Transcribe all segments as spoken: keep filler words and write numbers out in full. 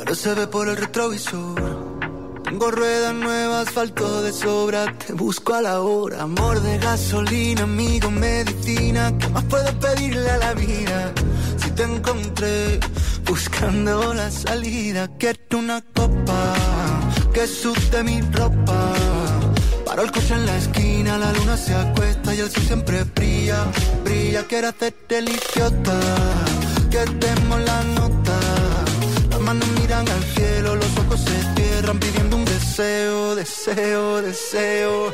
claro se ve por el retrovisor. Tengo ruedas nuevas, asfalto de sobra, te busco a la hora. Amor de gasolina, amigo, medicina, ¿qué más puedo pedirle a la vida? Si te encontré buscando la salida, quiero una copa que sude mi ropa. Paro el coche en la esquina, la luna se acuesta y el sol siempre brilla, brilla. Quiero hacerte el idiota, que demos la nota. Las manos miran al cielo, los ojos se cierran pidiendo un deseo, deseo, deseo.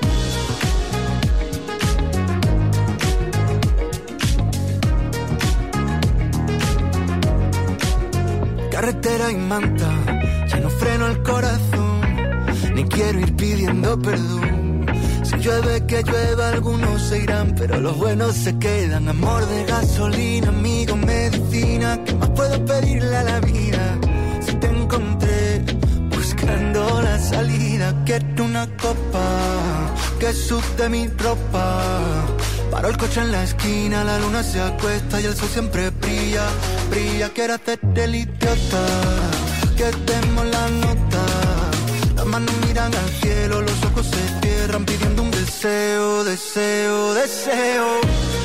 Carretera y manta, ya no freno el corazón, ni quiero ir pidiendo perdón. Si llueve que llueva, algunos se irán, pero los buenos se quedan. Amor de gasolina, amigo, medicina, ¿qué más puedo pedirle a la vida? Si te encontré buscando la salida, quiero una copa que sude mi ropa. Paro el coche en la esquina, la luna se acuesta y el sol siempre brilla, brilla. Quiero hacerte el idiota, que demos la nota. Las manos miran al cielo, los ojos se cierran pidiendo un deseo, deseo, deseo.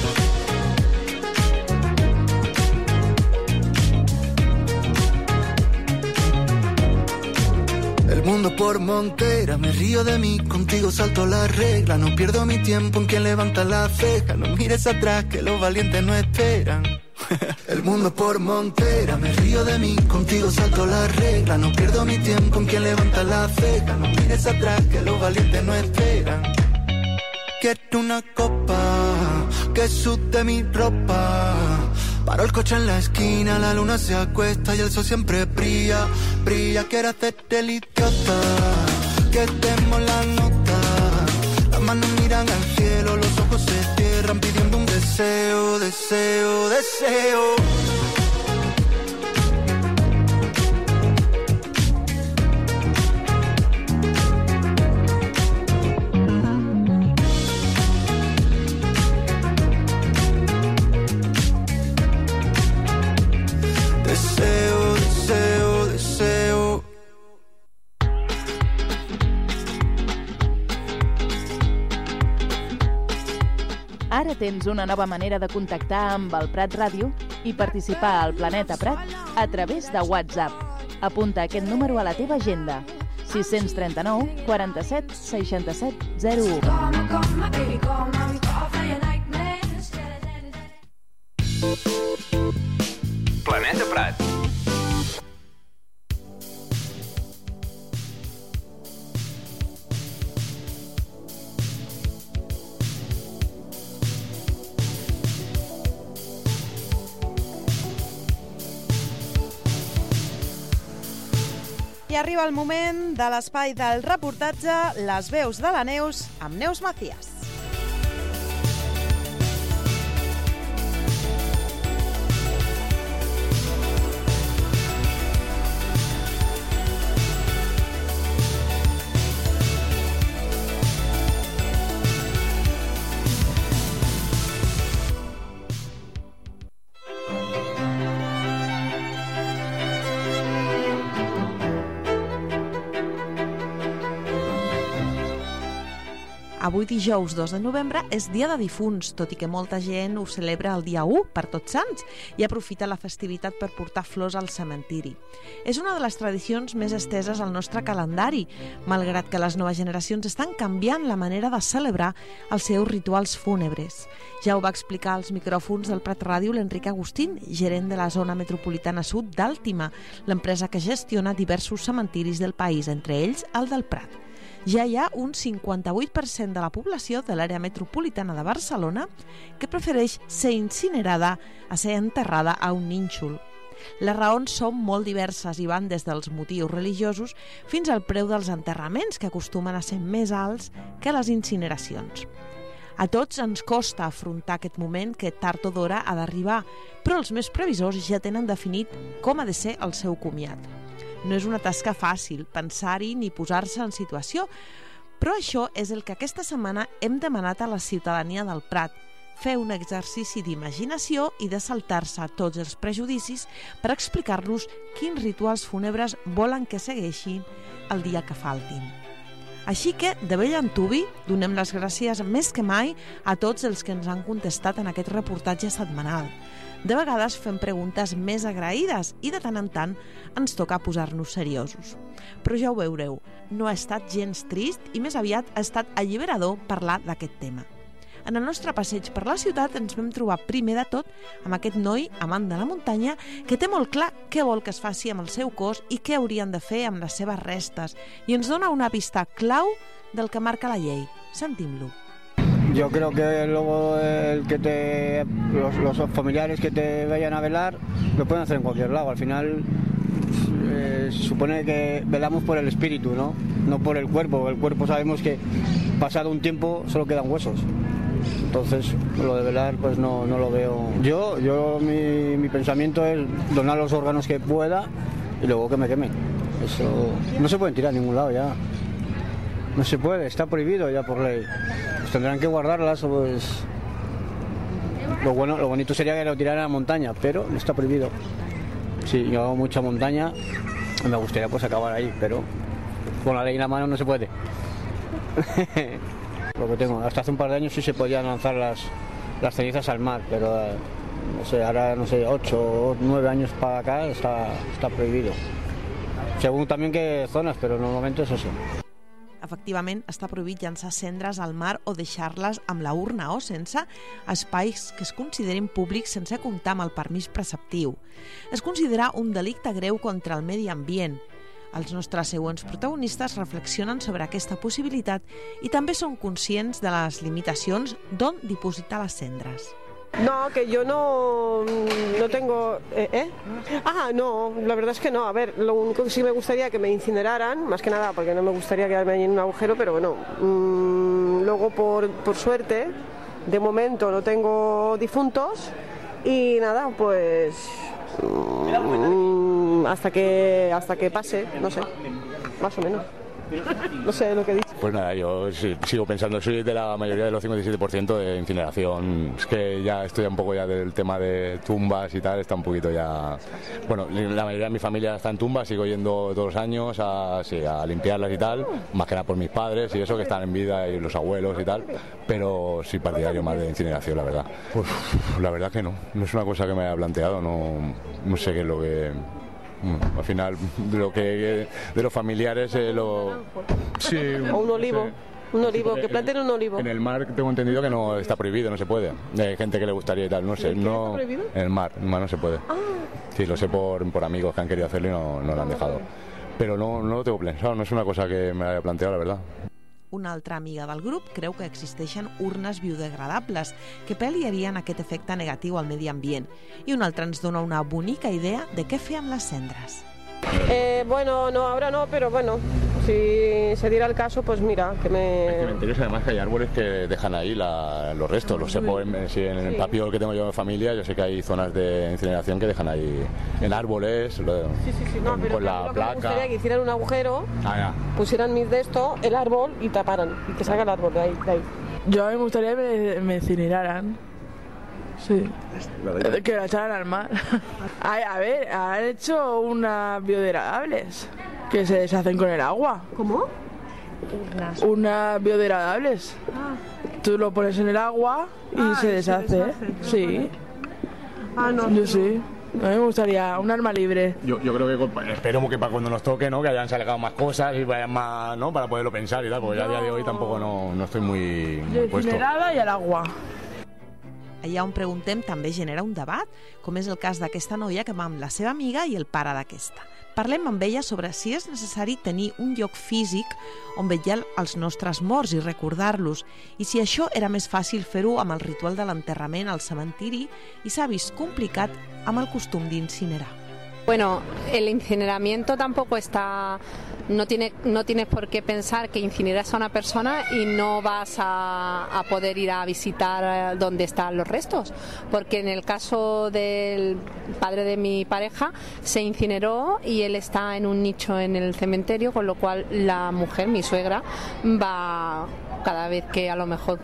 El mundo por montera, me río de mí, contigo salto la regla. No pierdo mi tiempo en quien levanta la ceja. No mires atrás que los valientes no esperan. El mundo por montera, me río de mí, contigo salto la regla. No pierdo mi tiempo en quien levanta la ceja. No mires atrás que los valientes no esperan. Quiero una copa que sude mi ropa. Paro el coche en la esquina, la luna se acuesta y el sol siempre brilla, brilla. Quiero hacerte el idiota, que demos la nota. Las manos miran al cielo, los ojos se cierran pidiendo un deseo, deseo, deseo. Deseo, deseo, deseo. Ara tens una nova manera de contactar amb el Prat Ràdio i participar al Planeta Prat a través de WhatsApp. Apunta aquest número a la teva agenda: sis trenta nou quaranta-set seixanta-set zero u. Planeta Prat. I arriba el moment de l'espai del reportatge Les veus de la Neus amb Neus Macías. Avui dijous dos de novembre és dia de difunts, tot i que molta gent ho celebra el dia u per Tots Sants i aprofita la festivitat per portar flors al cementiri. És una de les tradicions més esteses al nostre calendari, malgrat que les noves generacions estan canviant la manera de celebrar els seus rituals fúnebres. Ja ho va explicar als micròfons del Prat Ràdio l'Enric Agustín, gerent de la zona metropolitana sud d'Àltima, l'empresa que gestiona diversos cementiris del país, entre ells el del Prat. Ja hi ha un cinquanta-vuit per cent de la població de l'àrea metropolitana de Barcelona que prefereix ser incinerada a ser enterrada a un nínxol. Les raons són molt diverses i van des dels motius religiosos fins al preu dels enterraments, que acostumen a ser més alts que les incineracions. A tots ens costa afrontar aquest moment que tard o d'hora ha d'arribar, però els més previsors ja tenen definit com ha de ser el seu comiat. No és una tasca fàcil pensar-hi ni posar-se en situació, però això és el que aquesta setmana hem demanat a la ciutadania del Prat. fer un exercici d'imaginació i de saltar-se tots els prejudicis per explicar-nos quins rituals fúnebres volen que segueixin el dia que faltin. Així que, de bell antuvi, donem les gràcies més que mai a tots els que ens han contestat en aquest reportatge setmanal. De vegades fem preguntes més agraïdes i de tant en tant ens toca posar-nos seriosos. Però ja ho veureu, no ha estat gens trist i més aviat ha estat alliberador parlar d'aquest tema. En el nostre passeig per la ciutat ens vam trobar primer de tot amb aquest noi amant de la muntanya que té molt clar què vol que es faci amb el seu cos i què haurien de fer amb les seves restes i ens dona una pista clau del que marca la llei. Sentim-lo. Yo creo que luego el que te, los, los familiares que te vayan a velar lo pueden hacer en cualquier lado. Al final eh, se supone que velamos por el espíritu, ¿no? No por el cuerpo. El cuerpo sabemos que pasado un tiempo solo quedan huesos. Entonces lo de velar pues no, no lo veo. Yo, yo mi, mi pensamiento es donar los órganos que pueda y luego que me quemen. Eso no se pueden tirar a ningún lado ya. No se puede, está prohibido ya por ley. Pues tendrán que guardarlas, pues lo bueno, lo bonito sería que lo tiraran a la montaña, pero está prohibido. Sí, yo hago mucha montaña, me gustaría pues acabar ahí, pero con la ley en la mano no se puede. Lo que tengo, hasta hace un par de años sí se podían lanzar las, las cenizas al mar, pero eh, no sé, ahora no sé, ocho o nueve años para acá está, está prohibido. Según también qué zonas, pero normalmente es eso. Efectivament, està prohibit llançar cendres al mar o deixar-les amb la urna o sense espais que es considerin públics sense comptar amb el permís preceptiu. Es considera un delicte greu contra el medi ambient. Els nostres següents protagonistes reflexionen sobre aquesta possibilitat i també són conscients de les limitacions d'on dipositar les cendres. No, que yo no, no tengo... ¿Eh? ¿eh? Ah, no, la verdad es que no. A ver, lo único que sí me gustaría que me incineraran, más que nada porque no me gustaría quedarme ahí en un agujero, pero bueno, mmm, luego por, por suerte, de momento no tengo difuntos y nada, pues... Mmm, hasta que, hasta que pase, no sé, más o menos. No sé lo que he dicho. Pues nada, yo sigo pensando, soy de la mayoría de los cincuenta y siete por ciento de incineración. Es que ya estoy un poco ya del tema de tumbas y tal, está un poquito ya... Bueno, la mayoría de mi familia está en tumbas, sigo yendo todos los años a, sí, a limpiarlas y tal, más que nada por mis padres y eso, que están en vida, y los abuelos y tal, pero sí partidario más de incineración, la verdad. Pues la verdad que no, no es una cosa que me haya planteado, no, no sé qué es lo que... Al final, de lo que de los familiares, eh, lo... Sí, o un olivo. Sí. Un olivo, que planten un olivo. En el mar tengo entendido que no está prohibido, no se puede. Hay gente que le gustaría y tal, no sé. No, ¿está prohibido? En el mar, en el mar no se puede. Ah. Sí, lo sé por, por amigos que han querido hacerlo y no, no lo han dejado. Pero no, no lo tengo pensado, no es una cosa que me haya planteado, la verdad. Una altra amiga del grup creu que existeixen urnes biodegradables que pal·liarien aquest efecte negatiu al medi ambient i una altra ens dona una bonica idea de què fer amb les cendres. Eh, bueno, no, ahora no, pero bueno, si se diera el caso, pues mira, que me... Hay cementerios además que hay árboles que dejan ahí la, los restos, lo sé, por, si en el Papiol que tengo yo en familia, yo sé que hay zonas de incineración que dejan ahí en árboles, lo, sí, sí, sí, no, con, pero con la lo placa. Que me gustaría que hicieran un agujero, ah, ya. pusieran mis de esto, el árbol y taparan, y que salga el árbol de ahí, de ahí. Yo a mí me gustaría que me, me incineraran. Sí, que la echaran al mar. A, a ver, han hecho unas biodegradables que se deshacen con el agua. ¿Cómo? Unas, unas biodegradables. Ah. Tú lo pones en el agua y ah, se, deshace. se deshace. Sí. Ah, no. Yo sí. A mí me gustaría un arma libre. Yo, yo creo que espero que para cuando nos toque, ¿no? Que hayan sacado más cosas y vayan más, ¿no? Para poderlo pensar y tal, porque no. Ya a día de hoy tampoco no, no estoy muy, muy puesto. Incinerada y al agua. Allà on preguntem també genera un debat, com és el cas d'aquesta noia que va amb la seva amiga i el pare d'aquesta. Parlem amb ella sobre si és necessari tenir un lloc físic on vetllar els nostres morts i recordar-los, i si això era més fàcil fer-ho amb el ritual de l'enterrament al cementiri i s'ha vist complicat amb el costum d'incinerar. Bueno, el incineramiento tampoco está, no tiene, no tienes por qué pensar que incineras a una persona y no vas a, a poder ir a visitar donde están los restos, porque en el caso del padre de mi pareja se incineró y él está en un nicho en el cementerio, con lo cual la mujer, mi suegra, va cada vez que a lo mejor pues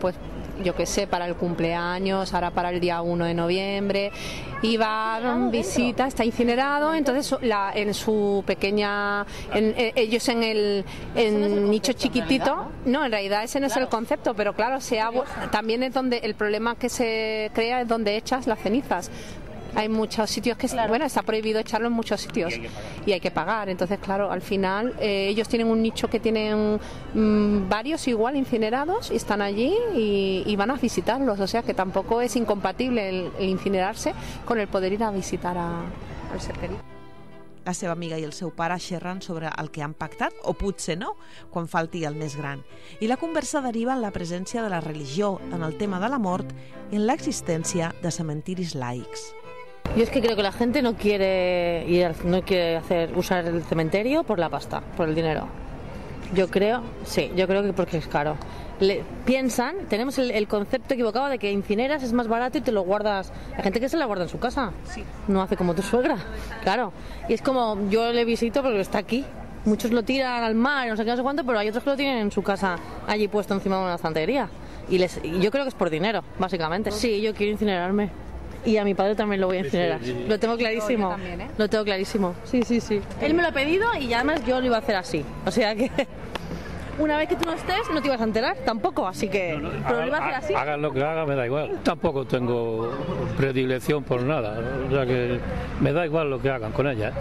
yo qué sé, para el cumpleaños, ahora para el día uno de noviembre, y van, visita, está incinerado, entonces la, en su pequeña, en, en, ellos en el en nicho chiquitito, no, en realidad ese no es el concepto, pero claro, se ha, también es donde el problema que se crea es donde echas las cenizas. Hay muchos sitios que, claro, bueno, está prohibido echarlo en muchos sitios y hay que pagar. Entonces, claro, al final eh, ellos tienen un nicho que tienen mmm, varios igual incinerados y están allí y, y van a visitarlos. O sea que tampoco es incompatible el, el incinerarse con el poder ir a visitar a, al ser querido. La seva amiga i el seu pare xerren sobre el que han pactat, o potser no, quan falti el més gran. I la conversa deriva en la presència de la religió, en el tema de la mort i en l'existència de cementiris laics. Yo es que creo que la gente no quiere ir, no quiere hacer usar el cementerio por la pasta, por el dinero. Yo creo, sí, yo creo que porque es caro. Le, piensan, tenemos el, el concepto equivocado de que incineras es más barato y te lo guardas. Hay gente que se la guarda en su casa, sí. No hace como tu suegra, claro. Y es como, yo le visito porque está aquí. Muchos lo tiran al mar, no sé qué, no sé cuánto, pero hay otros que lo tienen en su casa allí puesto encima de una estantería. Y, les, y yo creo que es por dinero, básicamente. Sí, yo quiero incinerarme. Y a mi padre también lo voy a incinerar. Lo tengo clarísimo. También, ¿eh? Lo tengo clarísimo. Sí, sí, sí. Él me lo ha pedido y además yo lo iba a hacer así. O sea que una vez que tú no estés no te ibas a enterar tampoco, así que no, no, pero lo iba a hacer así. Hagan lo que haga, me da igual. Tampoco tengo predilección por nada. O sea que me da igual lo que hagan con ella, ¿eh?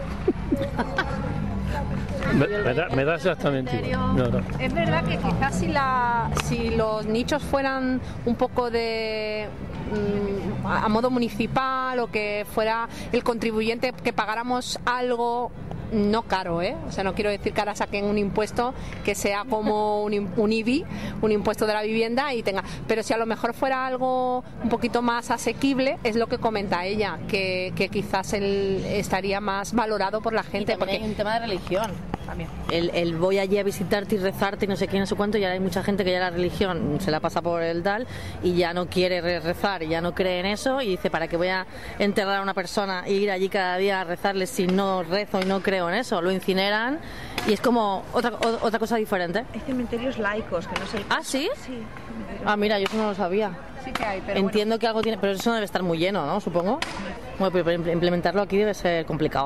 Me, me, da, me da exactamente igual. No, no. Es verdad que quizás si, la, si los nichos fueran un poco de mm, a modo municipal o que fuera el contribuyente que pagáramos algo no caro, ¿eh? O sea, no quiero decir que ahora saquen un impuesto que sea como un, un I B I, un impuesto de la vivienda y tenga, pero si a lo mejor fuera algo un poquito más asequible, es lo que comenta ella, que, que quizás él estaría más valorado por la gente. Y porque hay un tema de religión también. El, el voy allí a visitarte y rezarte y no sé qué, no sé cuánto, y ahora hay mucha gente que ya la religión se la pasa por el tal y ya no quiere rezar y ya no cree en eso y dice, ¿para qué voy a enterrar a una persona e ir allí cada día a rezarle si no rezo y no creo en eso? Lo incineran y es como otra, otra cosa diferente. Hay cementerios laicos, que no sé. ¿Ah, sí? Sí. Ah, mira, yo eso no lo sabía. Sí que hay, pero entiendo bueno. Que algo tiene, pero eso debe estar muy lleno, ¿no? Supongo. Bueno, pero implementarlo aquí debe ser complicado.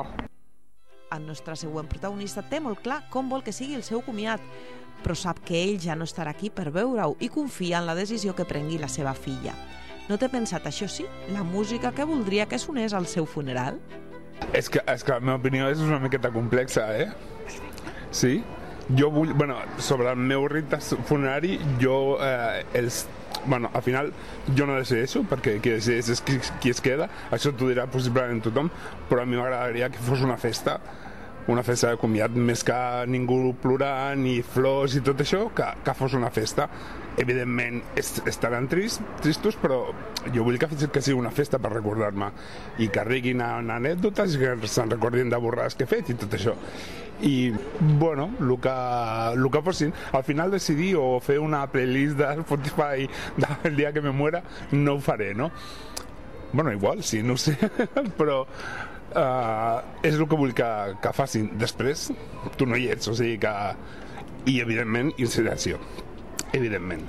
El nostre següent protagonista té molt clar com vol que sigui el seu comiat, però sap que ell ja no estarà aquí per veure-ho i confia en la decisió que prengui la seva filla. No té pensat, això sí, la música que voldria que sonés al seu funeral? És que, és que la meva opinió és una miqueta complexa, eh? Sí? Jo vull... Bueno, sobre el meu rite funerari, jo... Eh, els, bueno, al final, jo no decideixo, perquè qui decideix és qui, qui es queda. Això t'ho dirà possiblement tothom, però a mi m'agradaria que fos una festa, una festa de comiat, més que ningú plorant i flors i tot això, que, que fos una festa. Evidentment est estaran trist, tristos, però jo vull que, que sigui una festa per recordar-me i que riguin en anècdotes i que se'n recordin de borrades que he fet i tot això. I, bueno, el que, el que fossin, al final decidir o fer una playlist de Spotify del dia que me muera, no ho faré, no? Bueno, igual, sí, no ho sé, però uh, és el que vull que, que facin. Després, tu no hi ets, o sigui que... I, evidentment, incineració. Evidentment.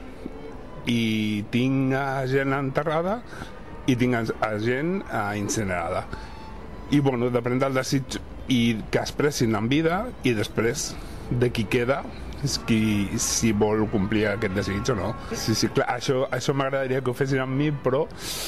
I tinc a gent enterrada i tinc a gent a incinerada. I, bueno, depèn del desig i que expressin en vida i després de qui queda és qui, si vol complir aquest desig o no. Sí, sí, clar, això, això m'agradaria que ho fessin amb mi, però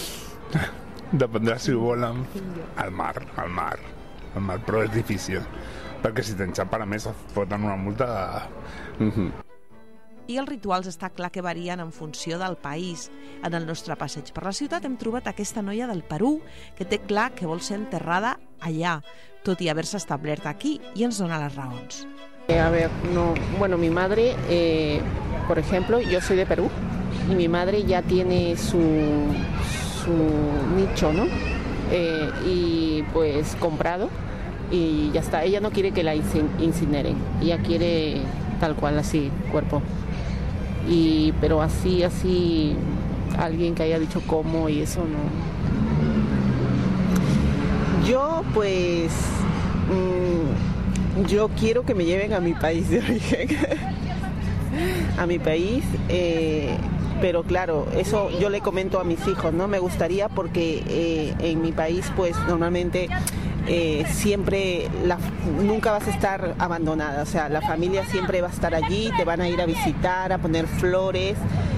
dependrà si ho volen al mar, al mar, al mar, però és difícil, perquè si t'enxampen a més et foten una multa de... Mm-hmm. I els rituals està clar que varien en funció del país. En el nostre passeig per la ciutat hem trobat aquesta noia del Perú que té clar que vol ser enterrada allá, tot i haver-se establert aquí, y ens dona las raons. Eh, a ver, no, bueno, mi madre, eh, por ejemplo, yo soy de Perú y mi madre ya tiene su, su nicho, ¿no? Eh, y pues comprado y ya está. Ella no quiere que la incineren, ella quiere tal cual así, cuerpo. Y, pero así, así, alguien que haya dicho cómo y eso no. Yo, pues, mmm, yo quiero que me lleven a mi país de origen. A mi país, eh, pero claro, eso yo le comento a mis hijos, ¿no? Me gustaría porque eh, en mi país pues normalmente eh, siempre, la, nunca vas a estar abandonada, o sea, la familia siempre va a estar allí, te van a ir a visitar, a poner flores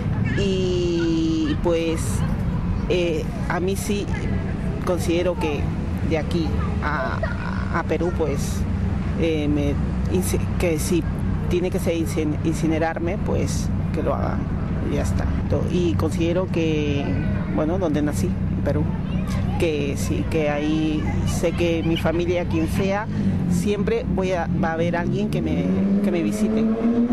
y pues eh, a mí sí considero que de aquí a, a Perú pues eh, me, que si tiene que ser incinerarme pues que lo hagan y ya está. Y considero que, bueno, donde nací, en Perú, que sí, que ahí sé que mi familia, quien sea, siempre voy a, va a haber alguien que me, que me visite.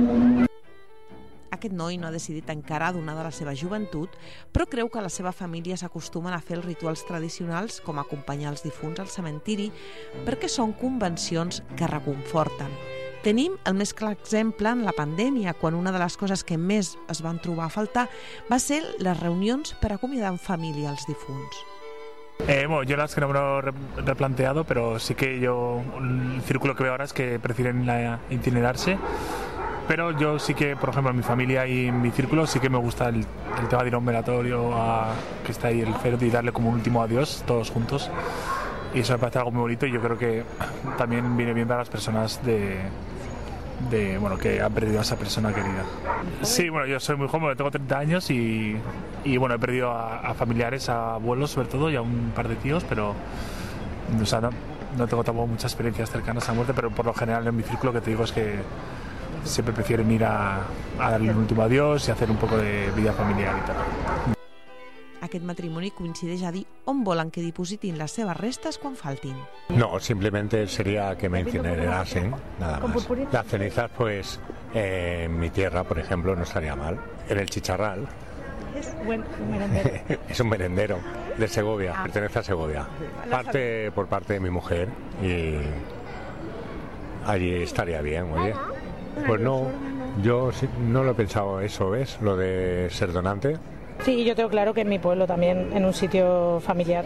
Aquest noi no ha decidit encara donar de la seva joventut, però creu que la seva família s'acostumen a fer els rituals tradicionals com acompanyar els difunts al cementiri perquè són convencions que reconforten. Tenim el més clar exemple en la pandèmia, quan una de les coses que més es van trobar a faltar va ser les reunions per acomiadar en família els difunts. Eh, bueno, yo las que no me lo he replanteado, pero sí que yo, el círculo que veo ahora es que prefieren la, incinerarse, pero yo sí que, por ejemplo, en mi familia y en mi círculo sí que me gusta el, el tema de ir a un velatorio, a, que está ahí el féretro y darle como un último adiós todos juntos. Y eso me parece algo muy bonito y yo creo que también viene bien para las personas de, de bueno, que han perdido a esa persona querida. Sí, bueno, yo soy muy joven, tengo treinta años y, y bueno, he perdido a, a familiares, a abuelos sobre todo y a un par de tíos, pero o sea, no, no tengo tampoco muchas experiencias cercanas a la muerte, pero por lo general en mi círculo que te digo es que siempre prefieren ir a, a darle un último adiós y hacer un poco de vida familiar y tal. Aquest matrimoni coincideix a dir on volen que dipositin les seves restes quan faltin. No, simplemente sería que me incinerasen, nada más. Las cenizas, pues, eh, en mi tierra, por ejemplo, no estaría mal. En el Chicharral. Es buen merendero. Es un merendero de Segovia, ah. Pertenece a Segovia. Parte por parte de mi mujer y allí estaría bien, oye. Pues no, yo no lo he pensado eso, ¿ves? Lo de ser donante. Sí, yo tengo claro que en mi pueblo también, en un sitio familiar.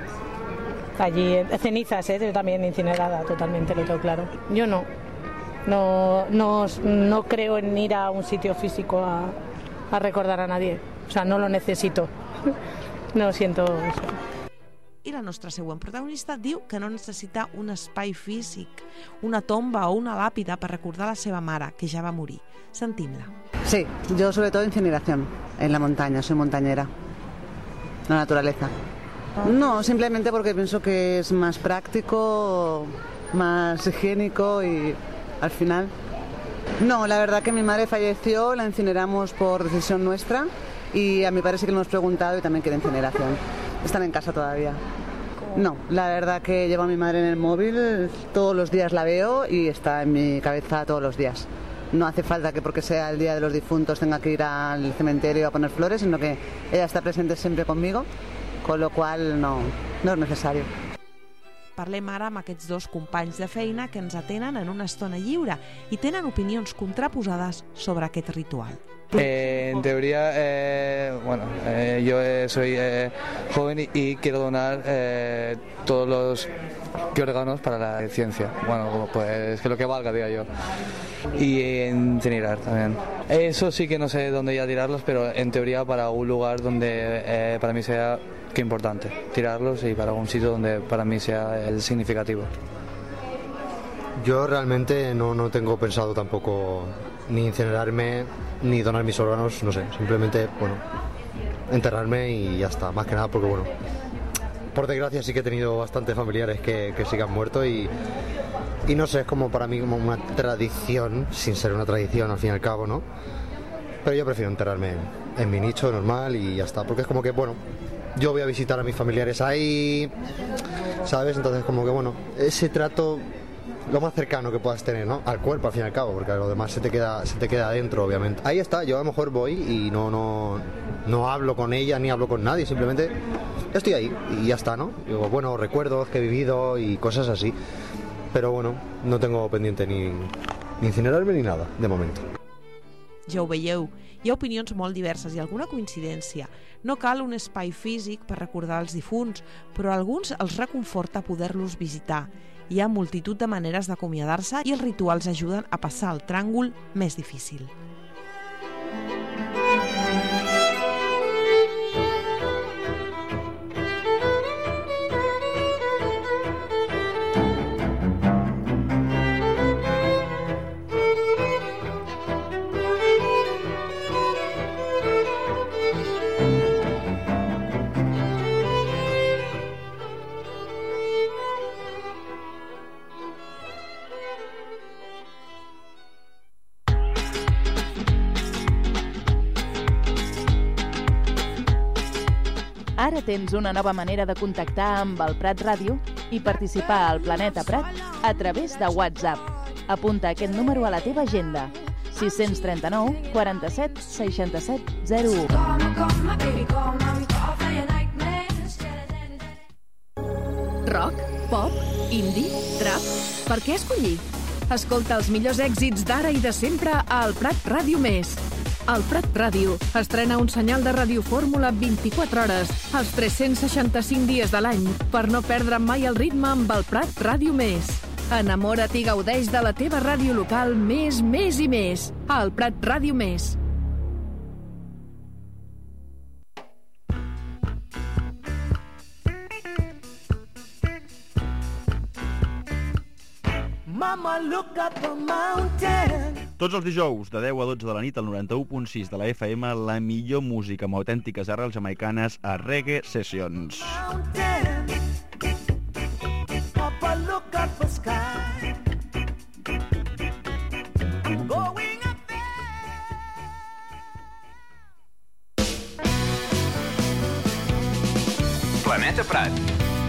Allí, cenizas, ¿eh? Yo también incinerada, totalmente, lo tengo claro. Yo no. No, no, no creo en ir a un sitio físico a, a recordar a nadie. O sea, no lo necesito. No siento eso. I la nostra següent protagonista diu que no necessita un espai físic, una tomba o una làpida per recordar la seva mare, que ja va morir. Sentim-la. Sí, yo sobre todo incineración en la montaña, soy montañera, la naturaleza. No, simplemente porque pienso que es más práctico, más higiénico y al final... No, la verdad que mi madre falleció, la incineramos por decisión nuestra y a mi padre sí que le hemos preguntado y también quiere incineración. Están en casa todavía. No, la verdad que llevo a mi madre en el móvil, todos los días la veo y está en mi cabeza todos los días. No hace falta que porque sea el día de los difuntos tenga que ir al cementerio a poner flores, sino que ella está presente siempre conmigo, con lo cual no, no es necesario. Parlem ara amb aquests dos companys de feina que ens atenen en una estona lliure i tenen opinions contraposades sobre aquest ritual. Eh, en teoría, eh, bueno, eh, yo eh, soy eh, joven y, y quiero donar eh, todos los órganos para la ciencia. Bueno, pues que lo que valga, diga yo. Y incinerar también. Eso sí que no sé dónde ya tirarlos, pero en teoría para un lugar donde eh, para mí sea que importante tirarlos y para un sitio donde para mí sea el significativo. Yo realmente no, no tengo pensado tampoco ni incinerarme ni donar mis órganos, no sé, simplemente, bueno, enterrarme y ya está, más que nada porque, bueno, por desgracia sí que he tenido bastantes familiares que, que sí que han muerto y, y no sé, es como para mí como una tradición, sin ser una tradición al fin y al cabo, ¿no? Pero yo prefiero enterrarme en, en mi nicho normal y ya está, porque es como que, bueno, yo voy a visitar a mis familiares ahí, ¿sabes? Entonces como que, bueno, ese trato... lo más cercano que puedas tener, ¿no? Al cuerpo, al fin y al cabo, porque lo demás se te queda, se te queda adentro, obviamente. Ahí está, yo a lo mejor voy y no, no, no hablo con ella ni hablo con nadie, simplemente estoy ahí y ya está, ¿no? Digo, bueno, recuerdos que he vivido y cosas así. Pero bueno, no tengo pendiente ni, ni incinerarme ni nada, de momento. Ja ho veieu, hi ha opinions molt diverses i alguna coincidència. No cal un espai físic per recordar els difunts, però a alguns els reconforta poder-los visitar. Hi ha multitud de maneres d'acomiadar-se i els rituals ajuden a passar el tràngol més difícil. Ara tens una nova manera de contactar amb el Prat Ràdio i participar al Planeta Prat a través de WhatsApp. Apunta aquest número a la teva agenda: sis cents trenta-nou quaranta-set seixanta-set zero u. Rock, pop, indie, trap... Per què escollir? Escolta els millors èxits d'ara i de sempre al Prat Ràdio Més. El Prat Ràdio estrena un senyal de radiofórmula vint-i-quatre hores, els tres-cents seixanta-cinc dies de l'any, per no perdre mai el ritme amb el Prat Ràdio Més. Enamora't i gaudeix de la teva ràdio local més, més i més. El Prat Ràdio Més. Mama, look up the mountain. Tots els dijous, de deu a dotze de la nit, al noranta-u punt sis de la F M, la millor música amb autèntiques arrels jamaicanes a Reggae Sessions. Papa, look up the sky. I'm going up there. Planeta Prat.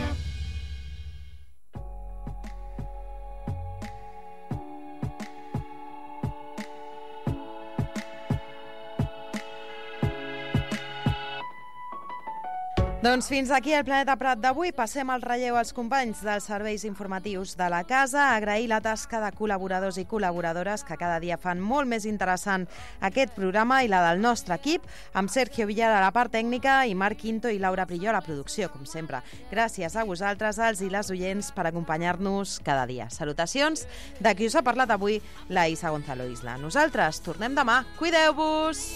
Doncs fins aquí el Planeta Prat d'avui. Passem el relleu als companys dels serveis informatius de la casa. Agrair la tasca de col·laboradors i col·laboradores que cada dia fan molt més interessant aquest programa, i la del nostre equip, amb Sergio Villar a la part tècnica i Marc Quinto i Laura Prilló a la producció, com sempre. Gràcies a vosaltres, els i les oients, per acompanyar-nos cada dia. Salutacions de qui us ha parlat avui, la Isa Gonzalo Isla. Nosaltres tornem demà. Cuideu-vos!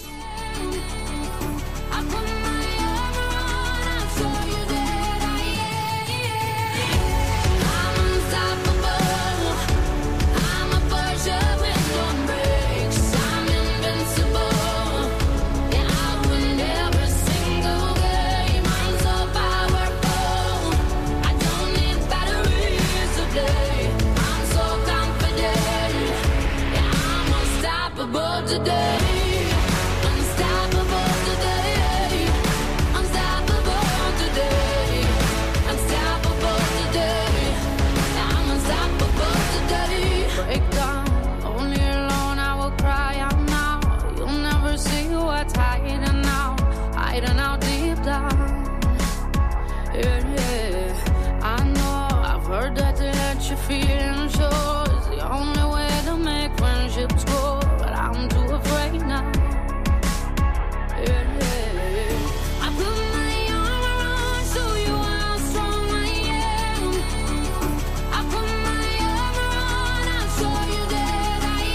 Today, unstoppable today, unstoppable today, unstoppable today, I'm unstoppable today. Break down, only alone I will cry out now. You'll never see what's hiding out, hiding out deep down. Yeah, yeah, I know, I've heard that to let you feel and show is the only way to make friendships grow. I'm too afraid now. Yeah, yeah. I put my arm around, show you how strong I am. I put my arm around, I'll show you that I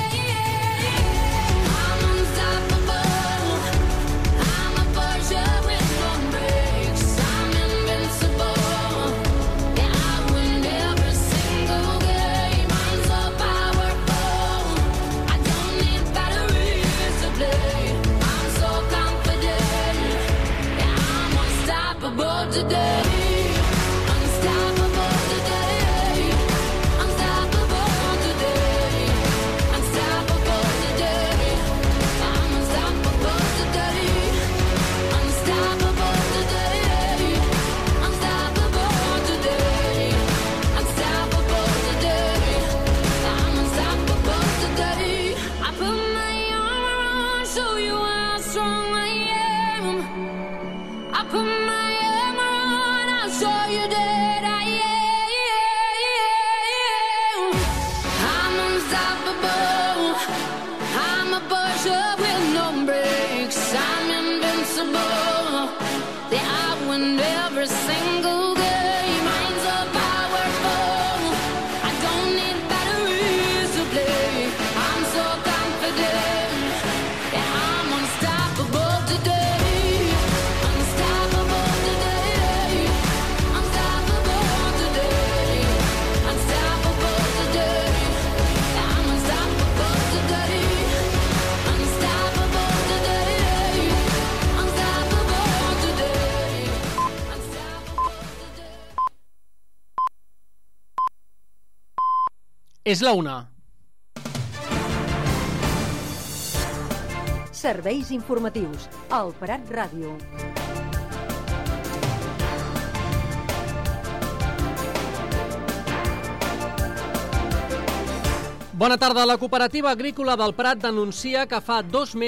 am. I'm unstoppable. I'm a Porsche with no brakes. I'm invincible. Yeah, I win every single game. I'm so powerful. I don't need batteries to play. I'm so confident. Yeah, I'm unstoppable today. Unstoppable today. Unstoppable today. Unstoppable today. I'm unstoppable today. Unstoppable today. Unstoppable today. Unstoppable today. I'm unstoppable today. I put my arm around, show you how strong I am. I put my arm around, I'll show you that I am. I'm unstoppable. I'm a Porsche with no brakes. I'm invincible. Yeah, I win every single game. I'm so powerful. I don't need batteries to play. I'm so confident. Yeah, I'm unstoppable today. Unstoppable today. Unstoppable today. Unstoppable today. Yeah, I'm unstoppable today. Unstoppable today. Unstoppable today. És la una. Serveis informatius al Prat Ràdio. Bona tarda. La cooperativa agrícola del Prat denuncia que fa dos mesos